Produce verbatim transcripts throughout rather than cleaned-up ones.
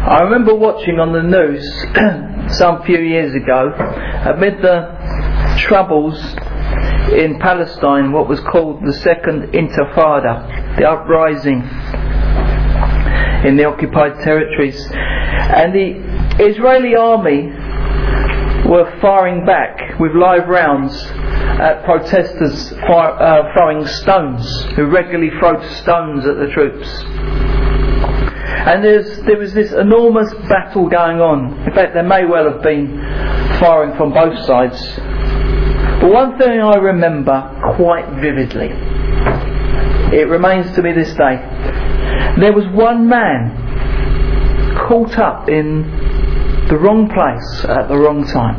I remember watching on the news some few years ago, amid the troubles in Palestine, what was called the Second Intifada, the uprising in the occupied territories, and the Israeli army were firing back with live rounds at protesters fire, uh, throwing stones, who regularly throw stones at the troops. And there's, there was this enormous battle going on. In fact, there may well have been firing from both sides. But one thing I remember quite vividly, it remains to me this day, there was one man caught up in the wrong place at the wrong time,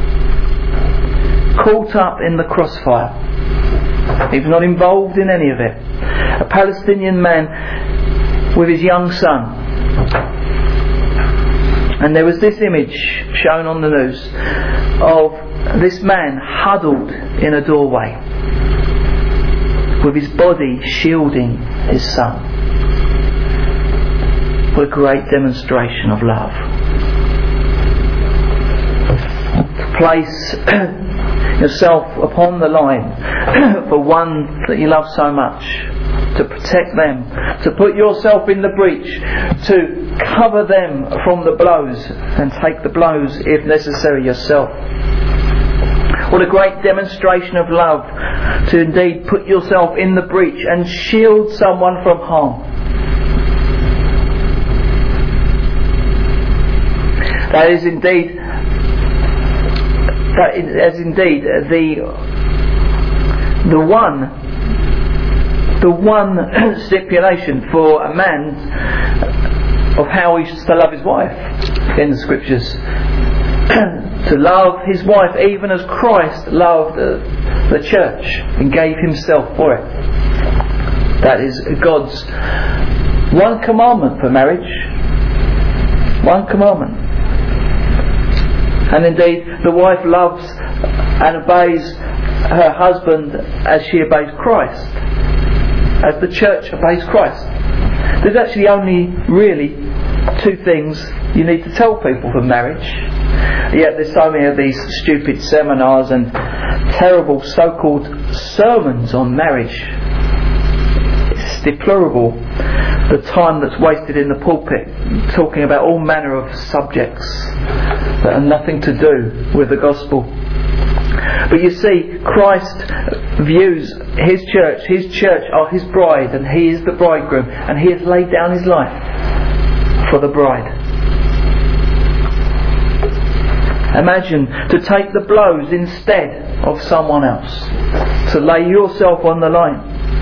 caught up in the crossfire. He was not involved in any of it. A Palestinian man with his young son. And there was this image shown on the news of this man huddled in a doorway with his body shielding his son. What a great demonstration of love. To place yourself upon the line for one that you love so much, to protect them, to put yourself in the breach, to cover them from the blows and take the blows if necessary yourself. What a great demonstration of love to indeed put yourself in the breach and shield someone from harm. That is indeed that is indeed the the one the one stipulation for a man of how he should love his wife in the scriptures. To love his wife even as Christ loved the, the church and gave himself for it. That is God's one commandment for marriage. One commandment. And indeed the wife loves and obeys her husband as she obeys Christ, as the church obeys Christ. There's actually only really two things you need to tell people for marriage. Yet there's so many of these stupid seminars and terrible so-called sermons on marriage. It's deplorable the time that's wasted in the pulpit talking about all manner of subjects that have nothing to do with the gospel. But you see, Christ views His church, His church are His bride, and He is the bridegroom, and He has laid down His life for the bride. Imagine to take the blows instead of someone else, to lay yourself on the line,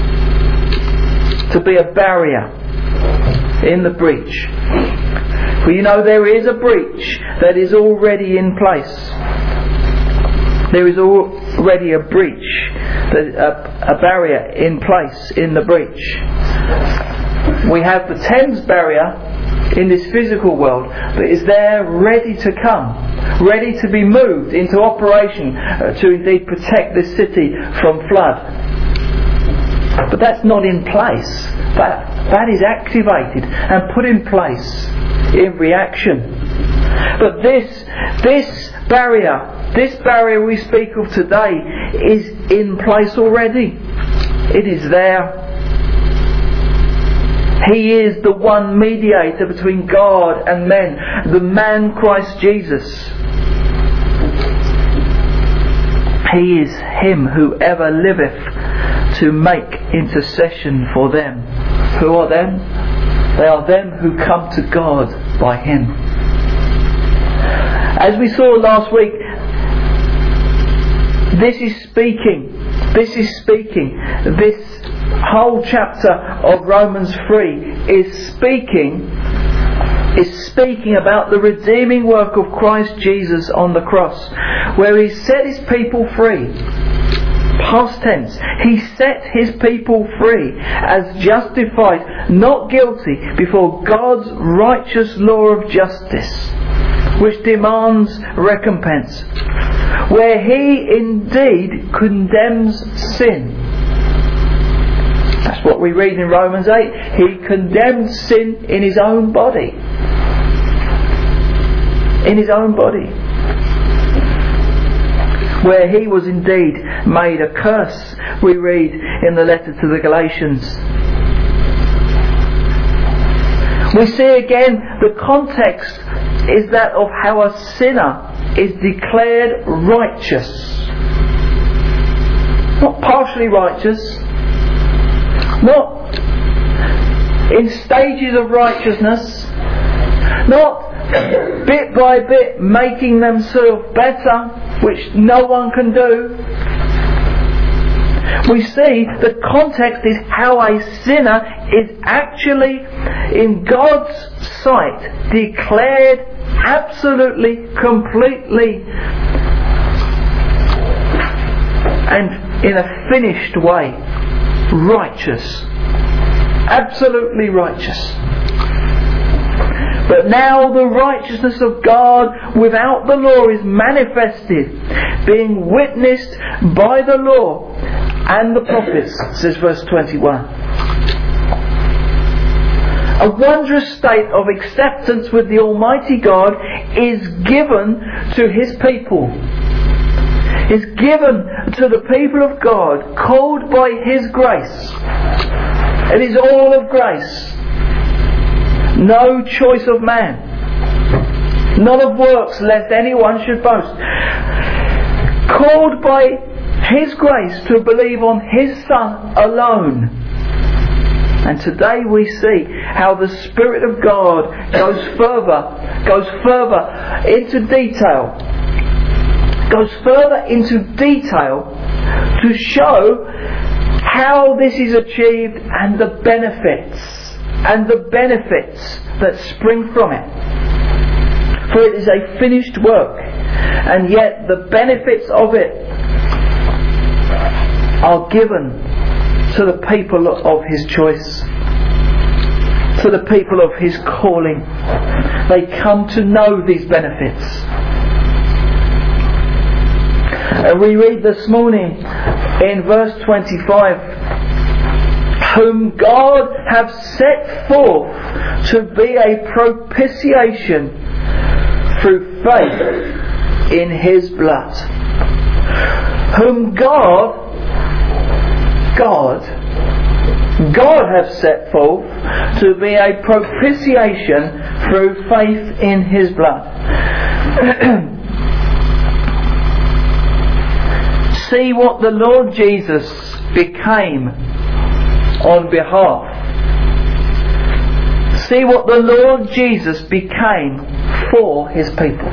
to be a barrier in the breach. For you know there is a breach that is already in place. There is already a breach, a, a barrier in place in the breach. We have the Thames barrier in this physical world that is there ready to come, ready to be moved into operation uh, to indeed protect this city from flood. But that's not in place. That, that is activated and put in place in reaction. But this, this barrier, this barrier we speak of today is in place already. It is there. He is the one mediator between God and men, the man Christ Jesus. He is Him who ever liveth to make intercession for them. Who are them? They are them who come to God by Him. As we saw last week, this is speaking, this is speaking, this whole chapter of Romans three is speaking, is speaking about the redeeming work of Christ Jesus on the cross, where He set His people free. Past tense, He set His people free as justified, not guilty, before God's righteous law of justice, which demands recompense, where He indeed condemns sin. That's what we read in Romans eight. He condemned sin in His own body. in His own body, where He was indeed made a curse, we read in the letter to the Galatians. We see again the context is that of how a sinner is declared righteous. Not partially righteous, not in stages of righteousness, not bit by bit making themselves better, which no one can do. We see the context is how a sinner is actually in God's sight declared absolutely, completely and in a finished way righteous, absolutely righteous. But now the righteousness of God without the law is manifested, being witnessed by the law and the prophets, says verse twenty-one. A wondrous state of acceptance with the Almighty God is given to His people. Is given to the people of God, called by His grace. It is all of grace. No choice of man. None of works, lest anyone should boast. Called by His grace to believe on His Son alone. And today we see how the Spirit of God goes further, goes further into detail, goes further into detail to show how this is achieved and the benefits, and the benefits that spring from it. For it is a finished work, and yet the benefits of it are given to the people of His choice, to the people of His calling. They come to know these benefits. And we read this morning in verse twenty-five, whom God hath set forth to be a propitiation through faith in His blood. Whom God God, God hath set forth to be a propitiation through faith in His blood. See what the Lord Jesus became on behalf. See what the Lord Jesus became for His people.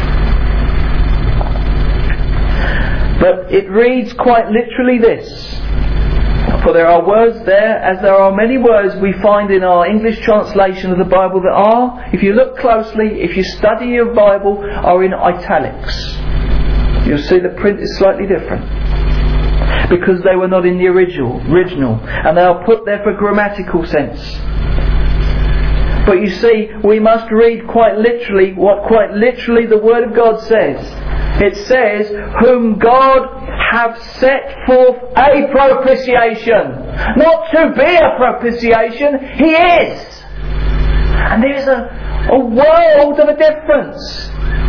But it reads quite literally this. For there are words there, as there are many words we find in our English translation of the Bible that are, if you look closely, if you study your Bible, are in italics. You'll see the print is slightly different, because they were not in the original, original, and they are put there for grammatical sense. But you see, we must read quite literally what quite literally the Word of God says. It says, whom God hath set forth a propitiation. Not to be a propitiation, He is. And there's a, a world of a difference.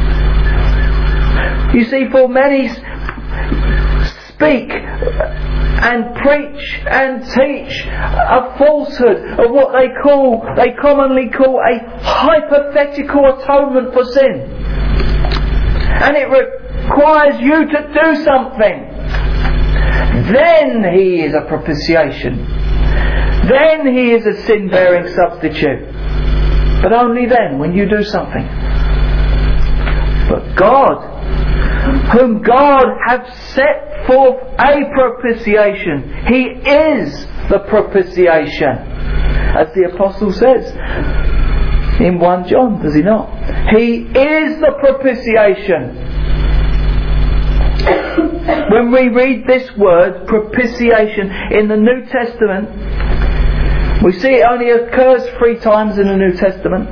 You see, for many speak and preach and teach a falsehood of what they call, they commonly call a hypothetical atonement for sin. And it requires you to do something. Then He is a propitiation. Then He is a sin-bearing substitute. But only then, when you do something. But God, whom God hath set forth a propitiation. He is the propitiation. As the Apostle says in First John, does he not? He is the propitiation. When we read this word, propitiation, in the New Testament, we see it only occurs three times in the New Testament.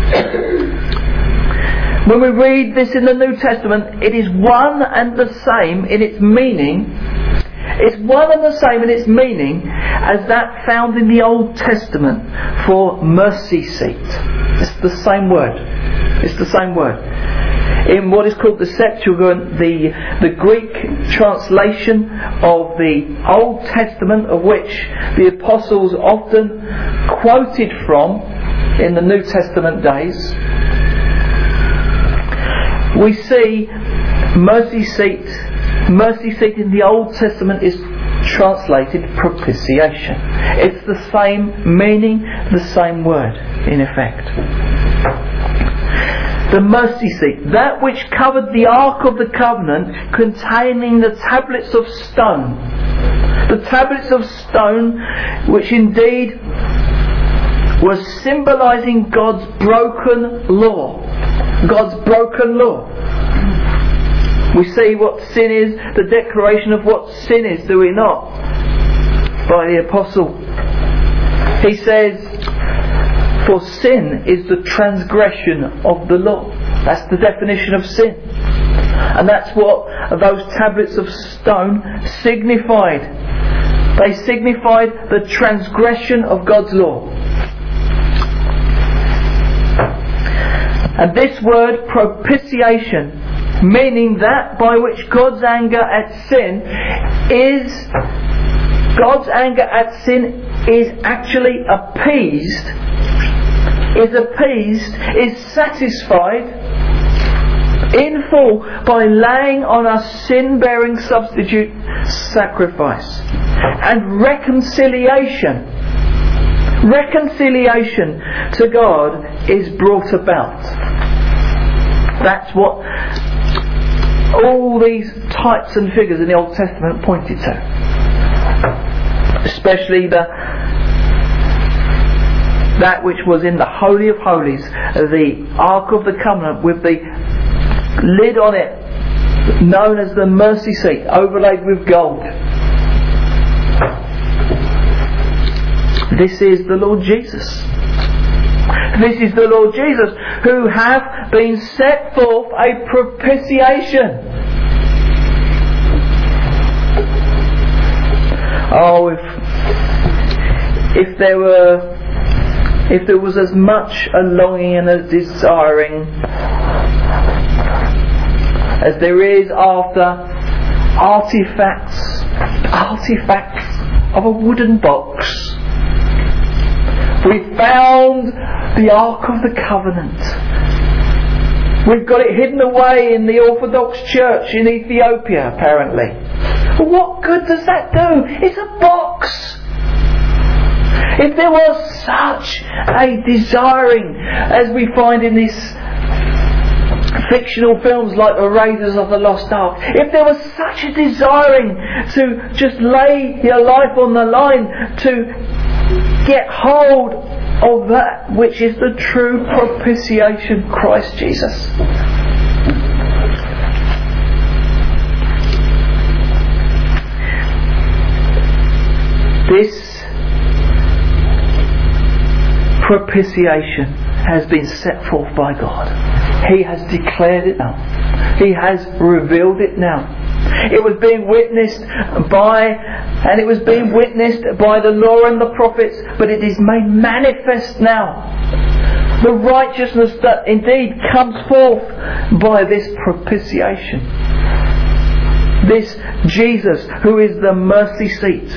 When we read this in the New Testament, it is one and the same in its meaning. It's one and the same in its meaning as that found in the Old Testament for mercy seat. It's the same word. It's the same word. in what is called the Septuagint, the, the Greek translation of the Old Testament, of which the apostles often quoted from in the New Testament days, we see mercy seat. Mercy seat in the Old Testament is translated propitiation. It's the same meaning, the same word in effect. The mercy seat, that which covered the Ark of the Covenant, containing the tablets of stone. The tablets of stone, which indeed was symbolising God's broken law. God's broken law. We see what sin is, the declaration of what sin is, do we not? By the apostle. He says, for sin is the transgression of the law. That's the definition of sin. And that's what those tablets of stone signified. They signified the transgression of God's law. And this word propitiation, meaning that by which God's anger at sin is God's anger at sin is actually appeased, is appeased, is satisfied in full by laying on a sin-bearing substitute sacrifice. And reconciliation, reconciliation to God is brought about. That's what all these types and figures in the Old Testament pointed to. Especially the that which was in the Holy of Holies, the Ark of the Covenant with the lid on it, known as the mercy seat, overlaid with gold. This is the Lord Jesus. This is the Lord Jesus, who hath been set forth a propitiation. Oh, if if there were, if there was as much a longing and a desiring as there is after artifacts, artifacts of a wooden box. We found the Ark of the Covenant. We've got it hidden away in the Orthodox Church in Ethiopia, apparently. But what good does that do? It's a box. If there was such a desiring, as we find in these fictional films like The Raiders of the Lost Ark, if there was such a desiring to just lay your life on the line, to get hold of that which is the true propitiation, Christ Jesus. This propitiation has been set forth by God. He has declared it now. He has revealed it now. It was being witnessed by, and it was being witnessed by the law and the prophets, but it is made manifest now. The righteousness that indeed comes forth by this propitiation. This Jesus, who is the mercy seat.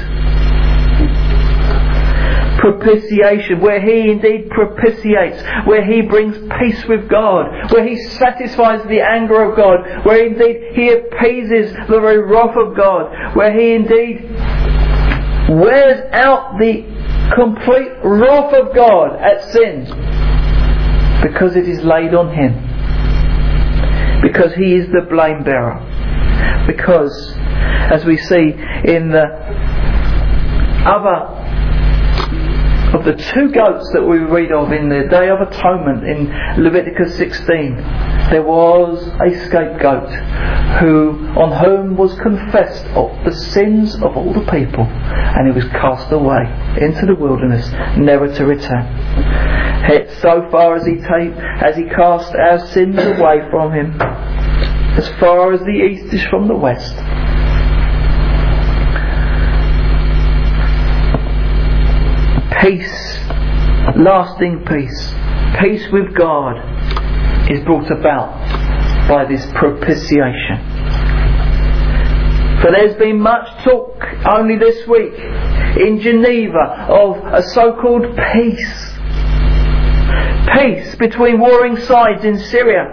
Propitiation, where He indeed propitiates, where He brings peace with God, where He satisfies the anger of God, where indeed He appeases the very wrath of God, where He indeed wears out the complete wrath of God at sin, because it is laid on Him, because He is the blame bearer, because, as we see in the other of the two goats that we read of in the Day of Atonement in Leviticus sixteen, there was a scapegoat who, on whom was confessed of the sins of all the people, and he was cast away into the wilderness, never to return. Yet so far as he take, as he cast our sins away from him, as far as the east is from the west, peace, lasting peace, peace with God is brought about by this propitiation. For there's been much talk only this week in Geneva of a so-called peace. Peace between warring sides in Syria.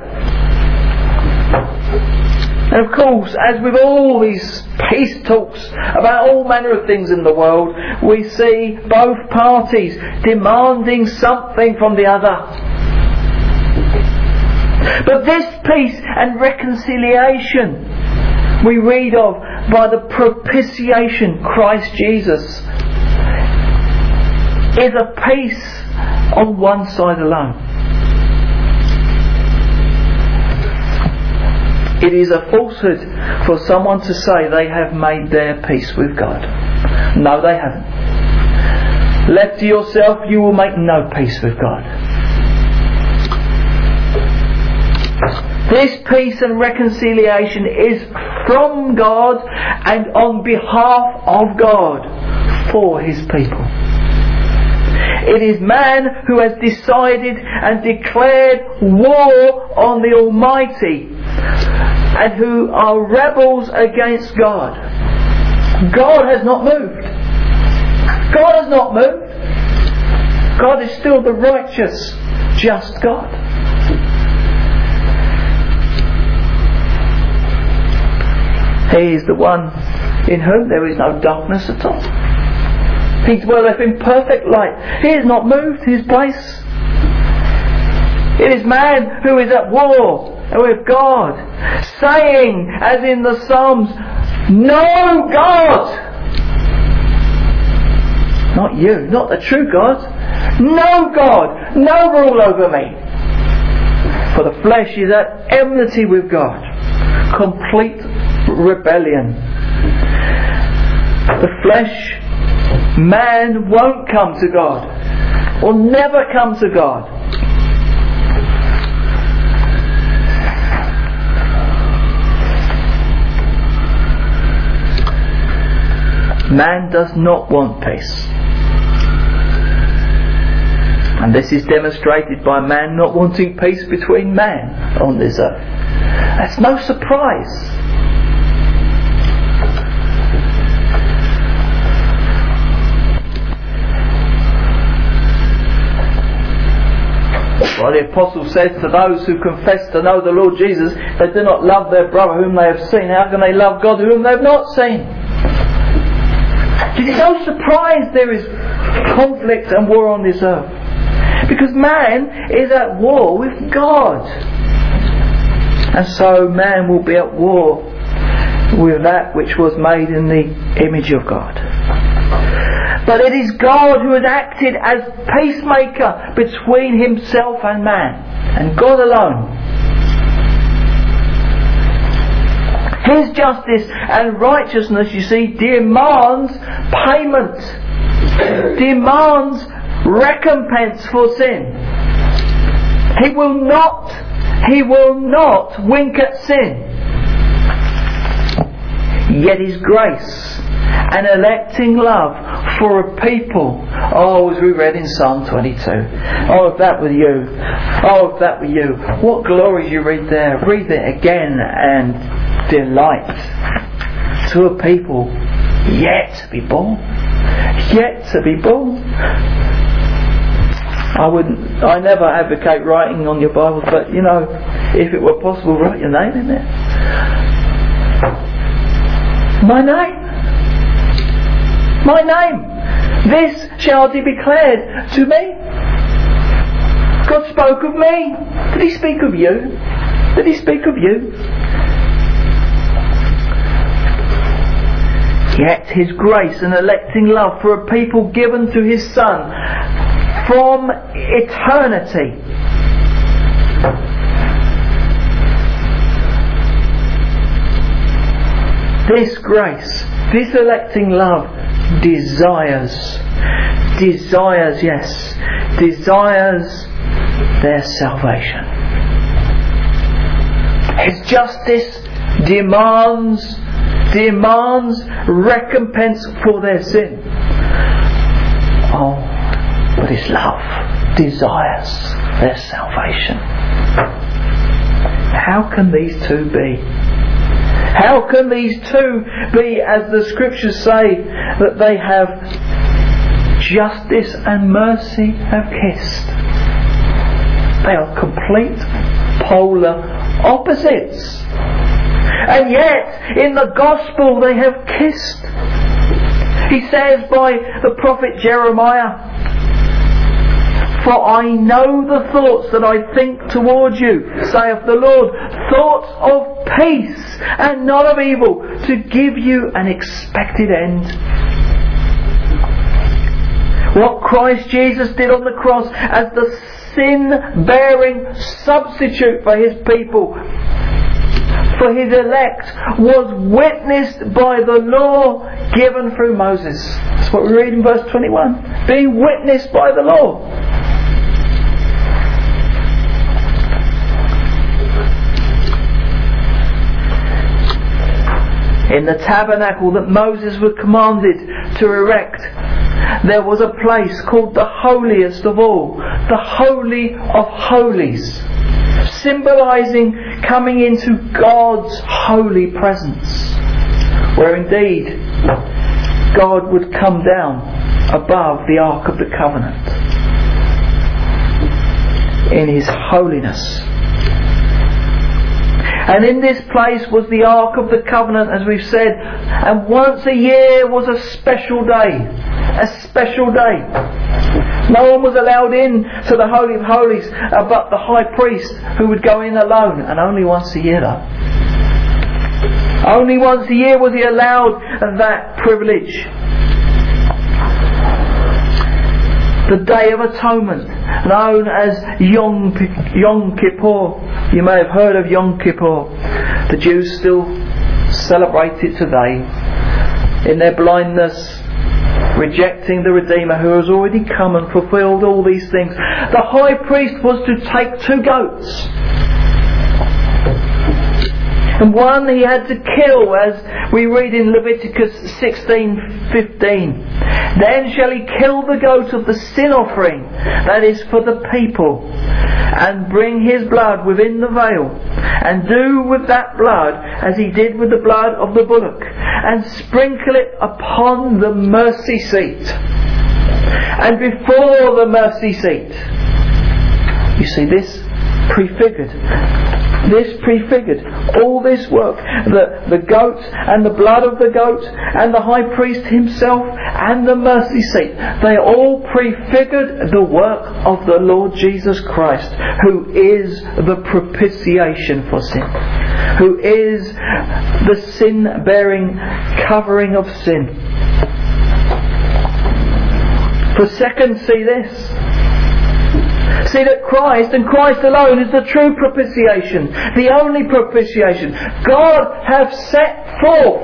And of course, as with all these peace talks about all manner of things in the world, we see both parties demanding something from the other. But this peace and reconciliation we read of by the propitiation, Christ Jesus, is a peace on one side alone. It is a falsehood for someone to say they have made their peace with God. No, they haven't. Left to yourself, you will make no peace with God. This peace and reconciliation is from God and on behalf of God for His people. It is man who has decided and declared war on the Almighty and who are rebels against God. God has not moved. God has not moved. God is still the righteous, just God. He is the one in whom there is no darkness at all. He dwelleth in perfect light. He is not moved his place. It is man who is at war with God, saying, as in the Psalms, "No God!" Not you, not the true God. No God, no rule over me. For the flesh is at enmity with God. Complete rebellion. The flesh, man won't come to God, will never come to God. Man does not want peace. And this is demonstrated by man not wanting peace between man on this earth. That's no surprise. Well, the Apostle says to those who confess to know the Lord Jesus, they do not love their brother whom they have seen. How can they love God whom they have not seen? It is no surprise there is conflict and war on this earth. Because man is at war with God. And so man will be at war with that which was made in the image of God. But it is God who has acted as peacemaker between himself and man, and God alone. His justice and righteousness, you see, demands payment, demands recompense for sin. He will not, he will not wink at sin. Yet His grace and electing love for a people. Oh, as we read in Psalm twenty-two. Oh, if that were you. Oh, if that were you. What glories you read there. Read it again and delight to a people yet to be born. Yet to be born. I wouldn't, I never advocate writing on your Bible, but you know, if it were possible, write your name in there. My name. My name. This shall be declared to me. God spoke of me. Did He speak of you? Did He speak of you? Yet His grace and electing love for a people given to His Son from eternity. This grace, this electing love desires, desires, yes, desires their salvation. His justice demands, demands recompense for their sin. Oh, but His love desires their salvation. How can these two be? How can these two be, as the scriptures say, that they have justice and mercy have kissed? They are complete polar opposites. And yet, in the gospel they have kissed. He says by the prophet Jeremiah, "For I know the thoughts that I think towards you, saith the Lord, thoughts of peace and not of evil, to give you an expected end." What Christ Jesus did on the cross as the sin-bearing substitute for His people, for His elect, was witnessed by the law given through Moses. That's what we read in verse twenty-one. Being witnessed by the law. In the tabernacle that Moses was commanded to erect, there was a place called the holiest of all, the Holy of Holies, symbolising coming into God's holy presence, where indeed God would come down above the Ark of the Covenant in His holiness. And in this place was the Ark of the Covenant, as we've said, and once a year was a special day. A special day. No one was allowed in to the Holy of Holies uh, but the high priest, who would go in alone, and only once a year though. Only once a year was he allowed that privilege. The Day of Atonement, known as Yom, Yom Kippur. You may have heard of Yom Kippur. The Jews still celebrate it today in their blindness, rejecting the Redeemer who has already come and fulfilled all these things. The high priest was to take two goats, and one he had to kill, as we read in Leviticus sixteen fifteen. Then shall he kill the goat of the sin offering, that is for the people, and bring his blood within the veil, and do with that blood as he did with the blood of the bullock, and sprinkle it upon the mercy seat, and before the mercy seat. You see, this prefigured This prefigured all this work, the, the goat and the blood of the goat and the high priest himself and the mercy seat. They all prefigured the work of the Lord Jesus Christ, who is the propitiation for sin, who is the sin-bearing covering of sin. For second, see this. See that Christ and Christ alone is the true propitiation, the only propitiation. God hath set forth,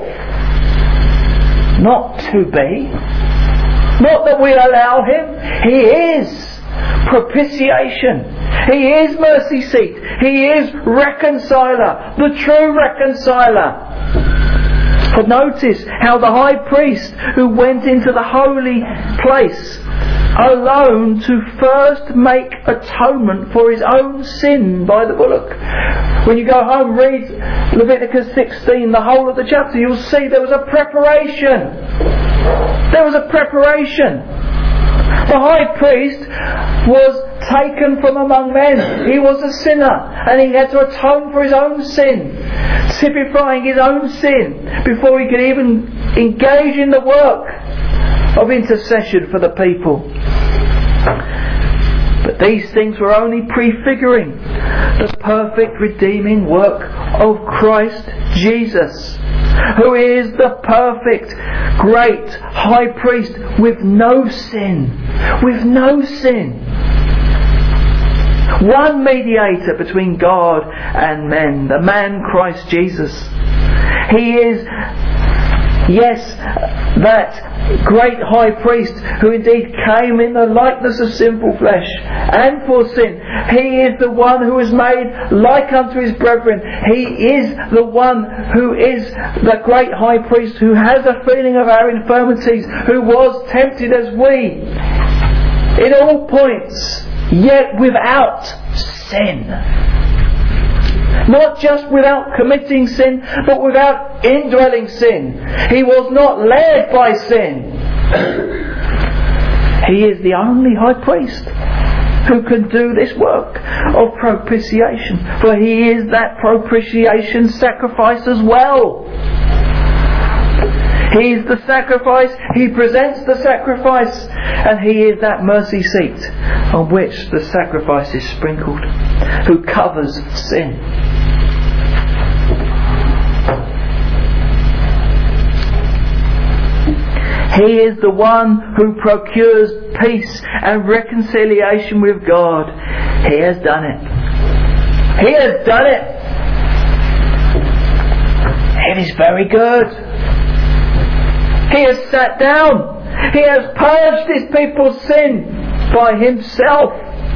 not to be, not that we allow Him. He is propitiation. He is mercy seat. He is reconciler, the true reconciler. But notice how the high priest who went into the holy place alone to first make atonement for his own sin by the bullock. When you go home, read Leviticus sixteen, the whole of the chapter, you'll see there was a preparation. There was a preparation. The high priest was taken from among men. He was a sinner, and he had to atone for his own sin, typifying his own sin before he could even engage in the work of intercession for the people. But these things were only prefiguring the perfect redeeming work of Christ Jesus, who is the perfect great high priest with no sin, with no sin. One mediator between God and men, the man Christ Jesus. He is, yes, that great high priest who indeed came in the likeness of sinful flesh and for sin. He is the one who is made like unto his brethren. He is the one who is the great high priest who has a feeling of our infirmities, who was tempted as we in all points, yet without sin. Not just without committing sin, but without indwelling sin. He was not led by sin. He is the only high priest who can do this work of propitiation. For He is that propitiation sacrifice as well. He is the sacrifice, He presents the sacrifice, and He is that mercy seat on which the sacrifice is sprinkled, who covers sin. He is the one who procures peace and reconciliation with God. He has done it. He has done it. It is very good. He has sat down. He has purged His people's sin by Himself.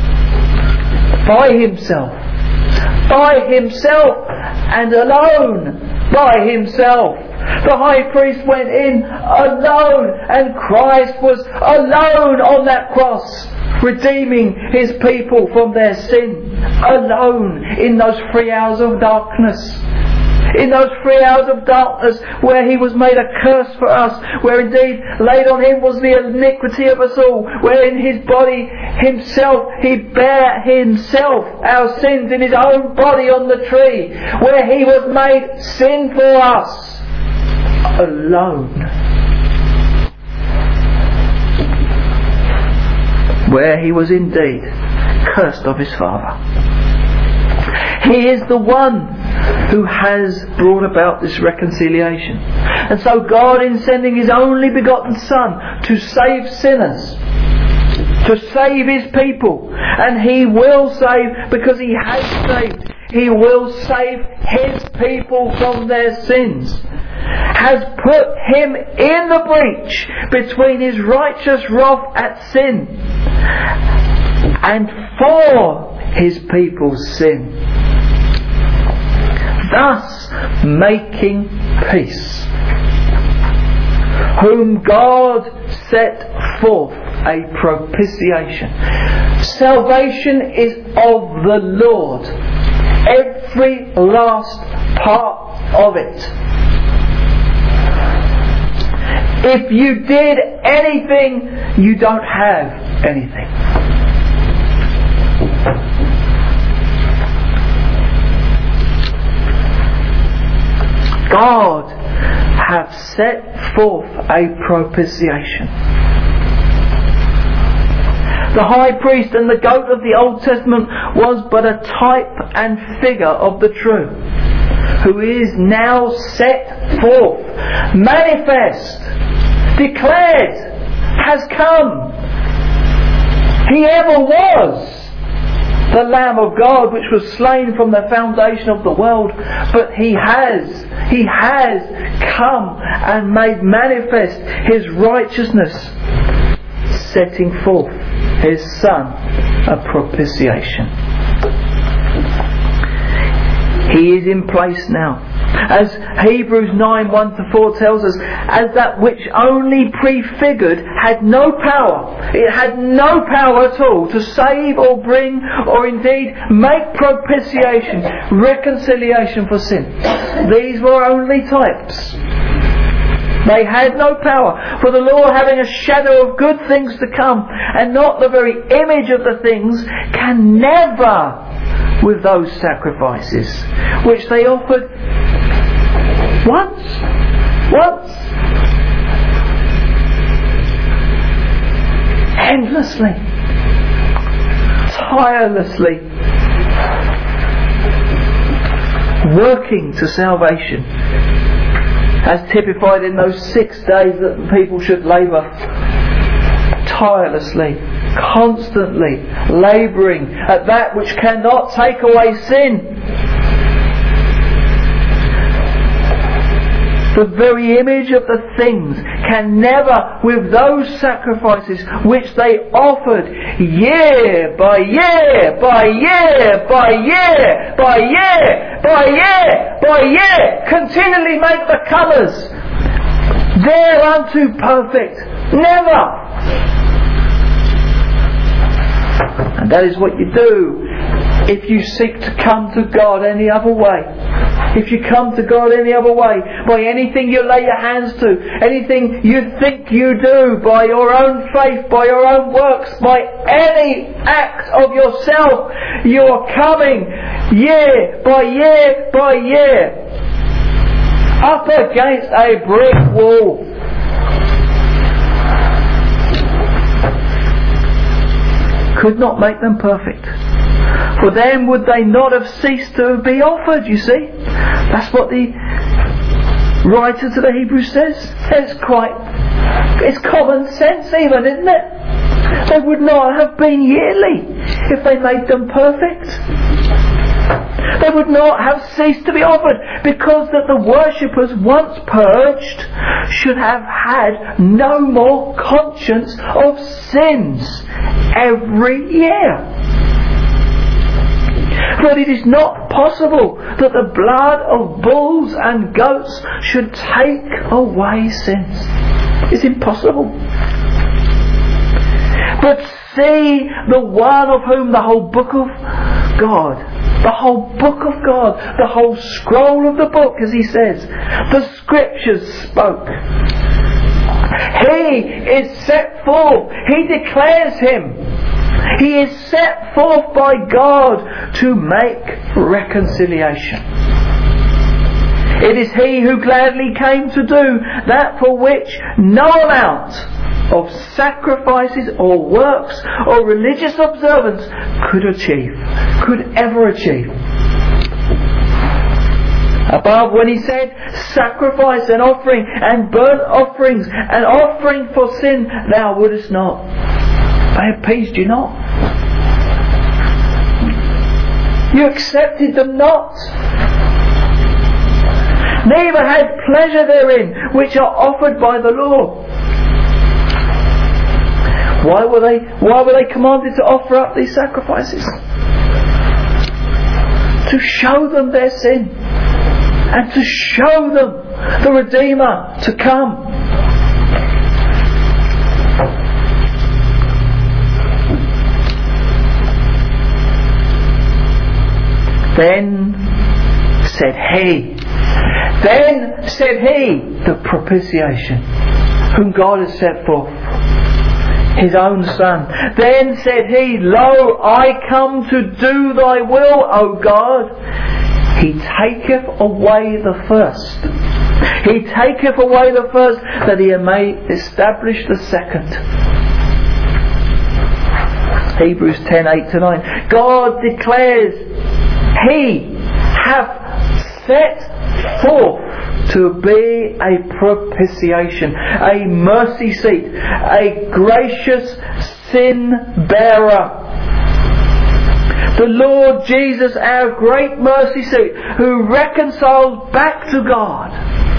By Himself. By Himself and alone by Himself. The high priest went in alone, and Christ was alone on that cross, redeeming His people from their sin. Alone in those three hours of darkness. In those three hours of darkness where He was made a curse for us, where indeed laid on Him was the iniquity of us all, where in His body Himself, He bare Himself our sins in His own body on the tree, where He was made sin for us, alone. Where He was indeed cursed of His Father. He is the one who has brought about this reconciliation. And so God, in sending His only begotten Son to save sinners, to save His people, and He will save, because He has saved, He will save His people from their sins, has put Him in the breach between His righteous wrath at sin and for His people's sin, thus making peace, whom God set forth a propitiation. Salvation is of the Lord, every last part of it. If you did anything, you don't have anything. God hath set forth a propitiation. The high priest and the goat of the Old Testament was but a type and figure of the true, who is now set forth, manifest, declared, has come. He ever was the Lamb of God, which was slain from the foundation of the world, but He has, He has come and made manifest His righteousness, setting forth His Son a propitiation. He is in place now, as Hebrews nine one to four tells us, as that which only prefigured had no power. It had no power at all to save or bring or indeed make propitiation, reconciliation for sin. These were only types. They had no power, for the law, having a shadow of good things to come and not the very image of the things, can never, with those sacrifices which they offered once, once, endlessly, tirelessly, working to salvation, as typified in those six days that the people should labour tirelessly, constantly labouring at that which cannot take away sin. The very image of the things can never, with those sacrifices which they offered year by year by year by year by year by year by year, continually make the comers thereunto perfect. Never. And that is what you do if you seek to come to God any other way, if you come to God any other way, by anything you lay your hands to, anything you think you do, by your own faith, by your own works, by any act of yourself, you are coming year by year by year up against a brick wall. Could not make them perfect. For then would they not have ceased to be offered, you see? That's what the writer to the Hebrews says. It's quite, it's common sense even, isn't it? They would not have been yearly if they made them perfect. They would not have ceased to be offered, because that the worshippers, once purged, should have had no more conscience of sins every year. But it is not possible that the blood of bulls and goats should take away sins. It's impossible. But see the one of whom the whole book of God, the whole book of God, the whole scroll of the book, as he says, the scriptures spoke. He is set forth. He declares him. He is set forth by God to make reconciliation. It is he who gladly came to do that for which no amount of sacrifices or works or religious observance could achieve, could ever achieve. Above, when he said, sacrifice and offering and burnt offerings and offering for sin thou wouldest not, they appeased you not. You accepted them not. Neither had pleasure therein, which are offered by the law. Why were they, why were they commanded to offer up these sacrifices? To show them their sin, and to show them the Redeemer to come. Then said he, then said he, the propitiation, whom God has set forth, his own Son. Then said he, lo, I come to do thy will, O God. He taketh away the first. He taketh away the first, that he may establish the second. Hebrews ten, eight to nine. God declares, he hath set forth to be a propitiation, a mercy seat, a gracious sin bearer. The Lord Jesus, our great mercy seat, who reconciles back to God.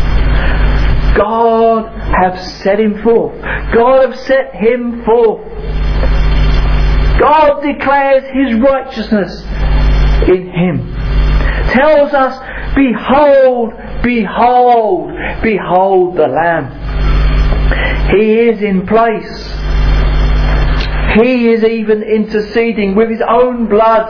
God hath set him forth. God hath set him forth. God declares his righteousness in him. Tells us, behold, behold, behold the Lamb. He is in place. He is even interceding with his own blood.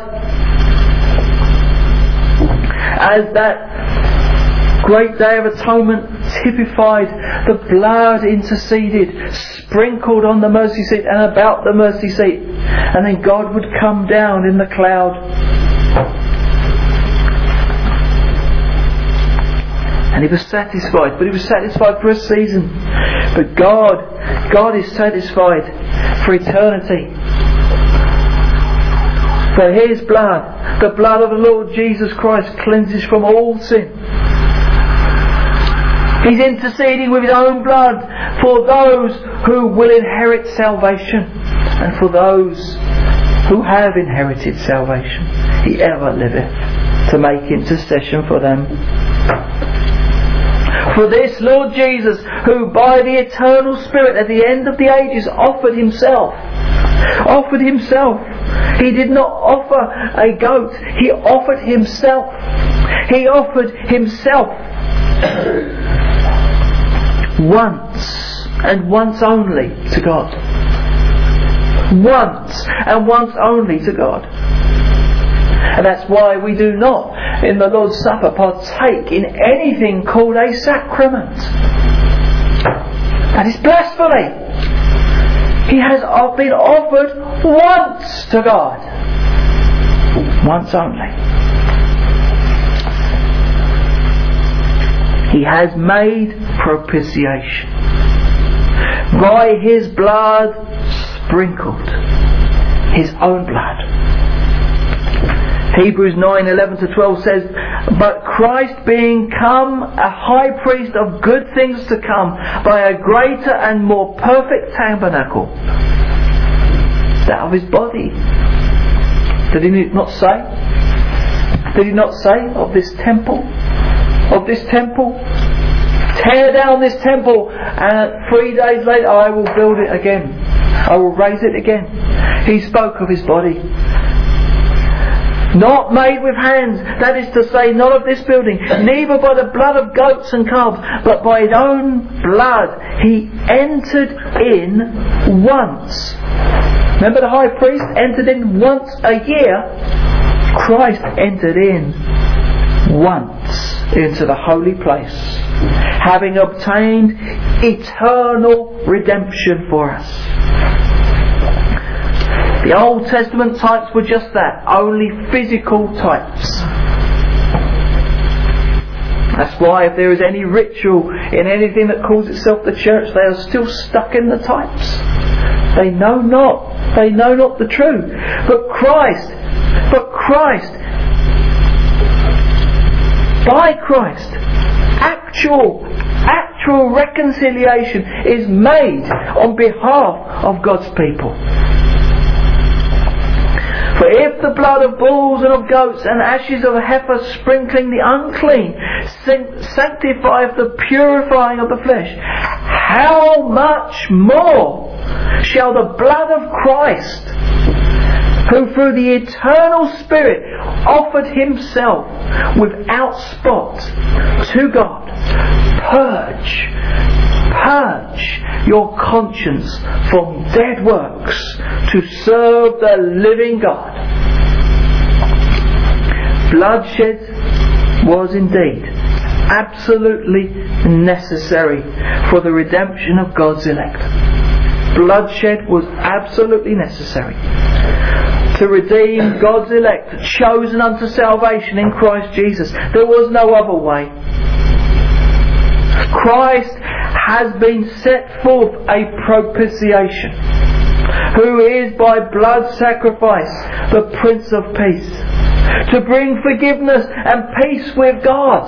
As that great day of atonement typified, the blood interceded, sprinkled on the mercy seat and about the mercy seat. And then God would come down in the cloud. And he was satisfied, but he was satisfied for a season. But God, God is satisfied for eternity. For his blood, the blood of the Lord Jesus Christ, cleanses from all sin. He's interceding with his own blood for those who will inherit salvation, and for those who have inherited salvation. He ever liveth to make intercession for them. For this Lord Jesus, who by the eternal Spirit at the end of the ages offered himself, offered himself. He did not offer a goat, he offered himself. He offered himself once and once only to God. Once and once only to God. And that's why we do not, in the Lord's Supper, partake in anything called a sacrament. That is blasphemy. He has been offered once to God. Once only. He has made propitiation. By His blood sprinkled. His own blood. Hebrews nine eleven to twelve says, but Christ being come a high priest of good things to come, by a greater and more perfect tabernacle, that of His body. Did He not say? Did He not say of this temple? Of this temple? Tear down this temple, and three days later I will build it again. I will raise it again. He spoke of His body. Not made with hands, that is to say, not of this building, neither by the blood of goats and calves, but by His own blood He entered in once. Remember, the high priest entered in once a year. Christ entered in once into the holy place, having obtained eternal redemption for us. The Old Testament types were just that, only physical types. That's why if there is any ritual in anything that calls itself the church, they are still stuck in the types. They know not, they know not the truth. But Christ, but Christ, by Christ, actual, actual reconciliation is made on behalf of God's people. For if the blood of bulls and of goats and ashes of a heifer sprinkling the unclean sanctifieth the purifying of the flesh, how much more shall the blood of Christ, who through the eternal Spirit offered Himself without spot to God, purge, purge your conscience from dead works to serve the living God. Bloodshed was indeed absolutely necessary for the redemption of God's elect. Bloodshed was absolutely necessary to redeem God's elect, chosen unto salvation in Christ Jesus. There was no other way. Christ has been set forth a propitiation, who is by blood sacrifice the Prince of Peace, to bring forgiveness and peace with God,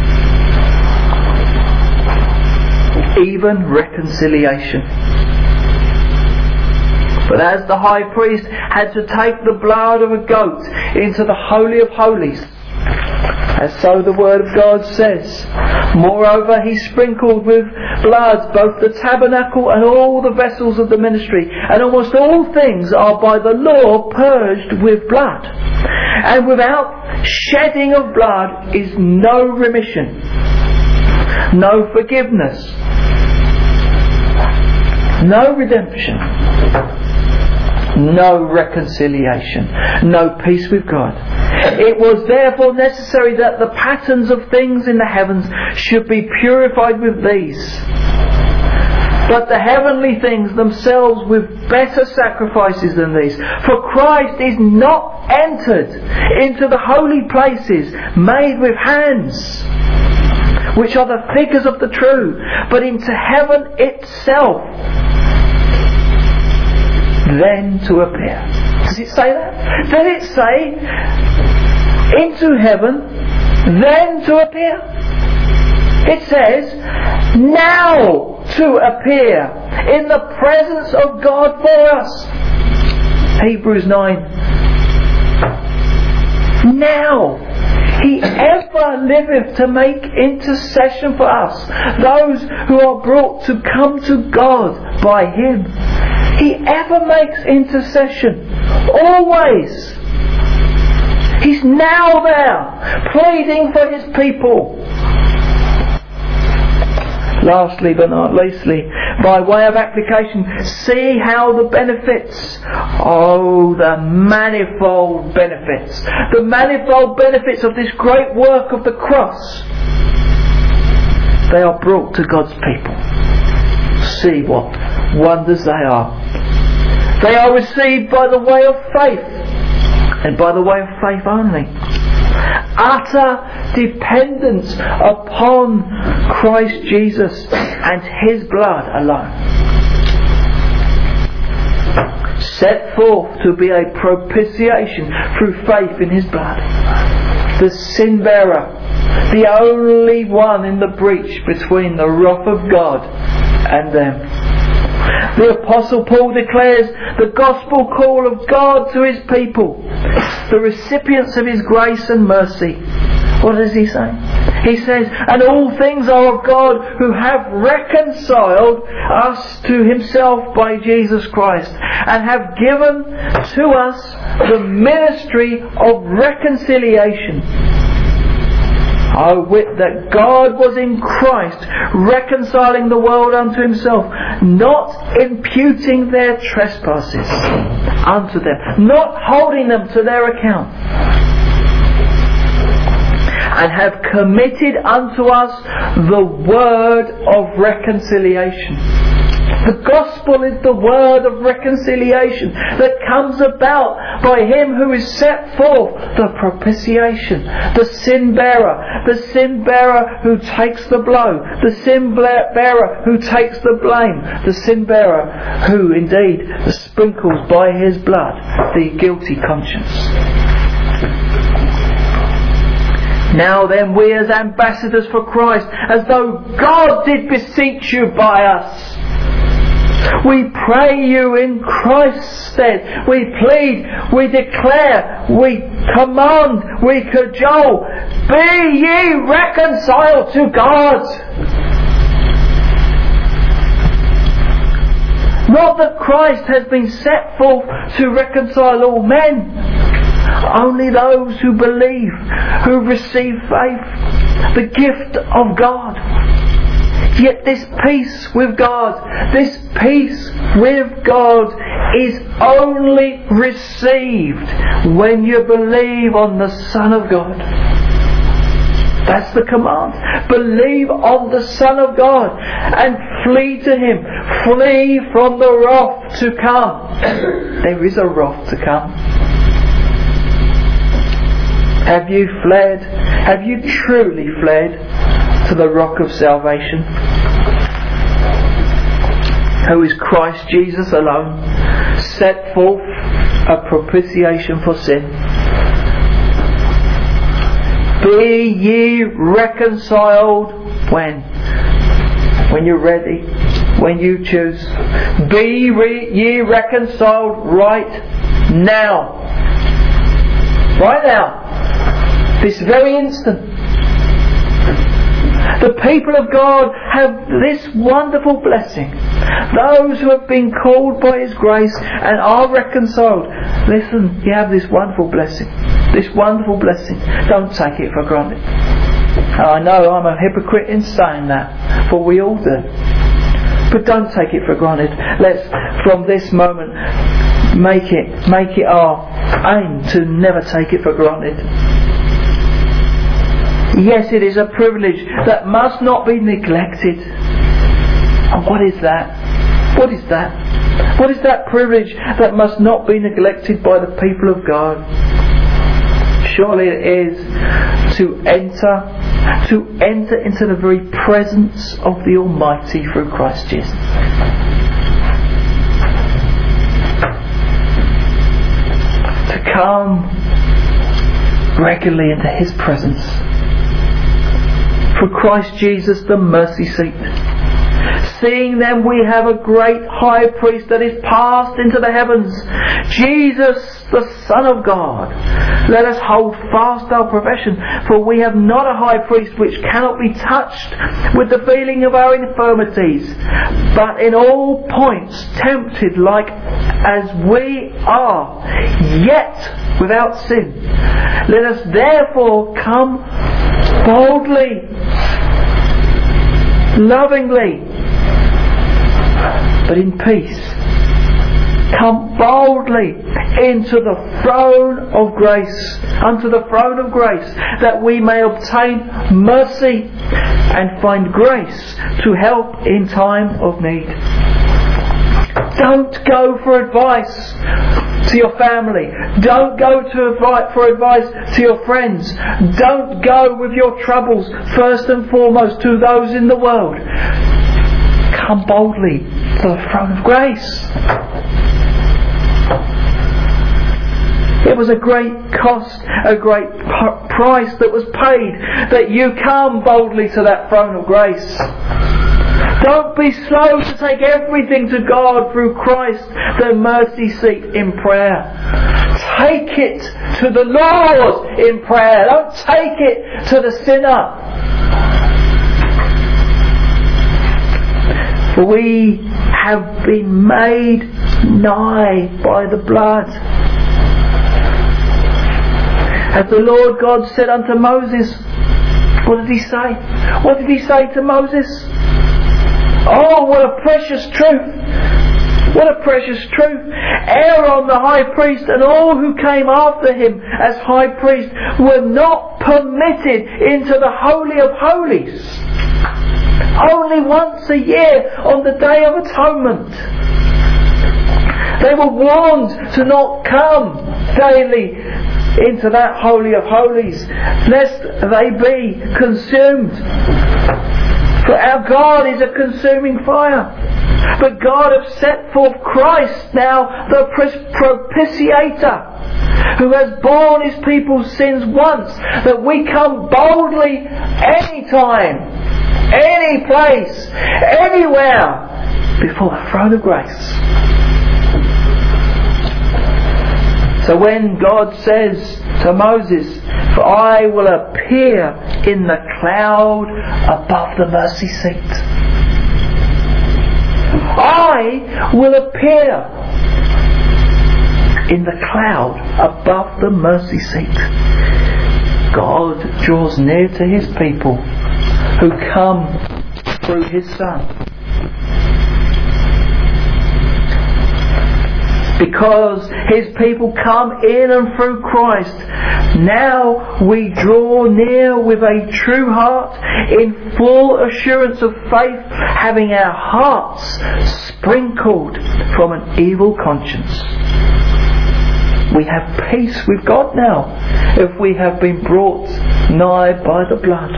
even reconciliation. But as the high priest had to take the blood of a goat into the Holy of Holies, as so the Word of God says, moreover He sprinkled with blood both the tabernacle and all the vessels of the ministry, and almost all things are by the law purged with blood. And without shedding of blood is no remission, no forgiveness, no redemption, no reconciliation, no peace with God. It was therefore necessary that the patterns of things in the heavens should be purified with these, but the heavenly things themselves with better sacrifices than these. For Christ is not entered into the holy places made with hands, which are the figures of the true, but into heaven itself, then to appear. Does it say that? Does it say into heaven, then to appear? It says now to appear in the presence of God for us. Hebrews nine. Now He ever liveth to make intercession for us, those who are brought to come to God by Him. He ever makes intercession. Always. He's now there, pleading for His people. Lastly but not leastly, by way of application, see how the benefits, oh the manifold benefits, the manifold benefits of this great work of the cross, they are brought to God's people. See what wonders they are. They are received by the way of faith, and by the way of faith only. Utter dependence upon Christ Jesus and His blood alone. Set forth to be a propitiation through faith in His blood. The sin bearer, the only one in the breach between the wrath of God and them. The Apostle Paul declares the gospel call of God to His people, the recipients of His grace and mercy. What does he say? He says, and all things are of God, who have reconciled us to Himself by Jesus Christ, and have given to us the ministry of reconciliation. I wit that God was in Christ, reconciling the world unto Himself, not imputing their trespasses unto them, not holding them to their account, and have committed unto us the word of reconciliation. The gospel is the word of reconciliation that comes about by Him who is set forth, the propitiation, the sin bearer, the sin bearer who takes the blow, the sin bearer who takes the blame, the sin bearer who indeed sprinkles by His blood the guilty conscience. Now then, we as ambassadors for Christ, as though God did beseech you by us, we pray you in Christ's stead, we plead, we declare, we command, we cajole, be ye reconciled to God. Not that Christ has been set forth to reconcile all men, only those who believe, who receive faith, the gift of God. Yet this peace with God, this peace with God is only received when you believe on the Son of God. That's the command. Believe on the Son of God and flee to Him. Flee from the wrath to come. There is a wrath to come. Have you fled? Have you truly fled to the rock of salvation, who is Christ Jesus alone, set forth a propitiation for sin? Be ye reconciled when? When you're ready, when you choose. Be re- ye reconciled right now. Right now. This very instant. The people of God have this wonderful blessing. Those who have been called by His grace and are reconciled. Listen, you have this wonderful blessing. This wonderful blessing. Don't take it for granted. I know I'm a hypocrite in saying that, for we all do. But don't take it for granted. Let's, from this moment, make it, make it our aim to never take it for granted. Yes, it is a privilege that must not be neglected. And what is that? What is that? What is that privilege that must not be neglected by the people of God? Surely it is to enter, to enter into the very presence of the Almighty through Christ Jesus. To come regularly into His presence. For Christ Jesus the mercy seat. Seeing then we have a great high priest that is passed into the heavens, Jesus the Son of God. Let us hold fast our profession, for we have not a high priest which cannot be touched with the feeling of our infirmities, but in all points tempted like as we are, yet without sin. Let us therefore come boldly lovingly, but in peace. Come boldly into the throne of grace, unto the throne of grace, that we may obtain mercy and find grace to help in time of need. Don't go for advice to your family. Don't go to advi- for advice to your friends. Don't go with your troubles first and foremost to those in the world. Come boldly to the throne of grace. It was a great cost, a great p- price that was paid, that you come boldly to that throne of grace. Don't be slow to take everything to God through Christ, the mercy seat in prayer. Take it to the Lord in prayer. Don't take it to the sinner. For we have been made nigh by the blood. As the Lord God said unto Moses, what did he say? What did he say to Moses? Oh, what a precious truth! What a precious truth! Aaron the high priest and all who came after him as high priest were not permitted into the Holy of Holies. Only once a year on the Day of Atonement. They were warned to not come daily into that Holy of Holies, lest they be consumed. For our God is a consuming fire. But God has set forth Christ now, the propitiator, who has borne his people's sins once, that we come boldly anytime, any place, anywhere, before the throne of grace. So when God says to Moses, for I will appear in the cloud above the mercy seat. I will appear in the cloud above the mercy seat. God draws near to his people who come through his Son. Because his people come in and through Christ, now we draw near with a true heart, in full assurance of faith, having our hearts sprinkled from an evil conscience. We have peace with God now, if we have been brought nigh by the blood.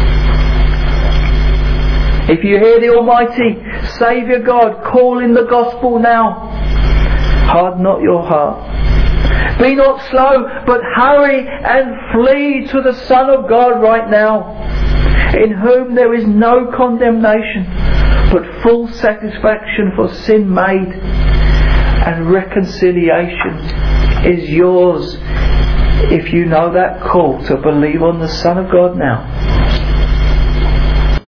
If you hear the Almighty Saviour God call in the gospel now, harden not your heart. Be not slow, but hurry and flee to the Son of God right now, in whom there is no condemnation, but full satisfaction for sin made, and reconciliation is yours if you know that call to believe on the Son of God now.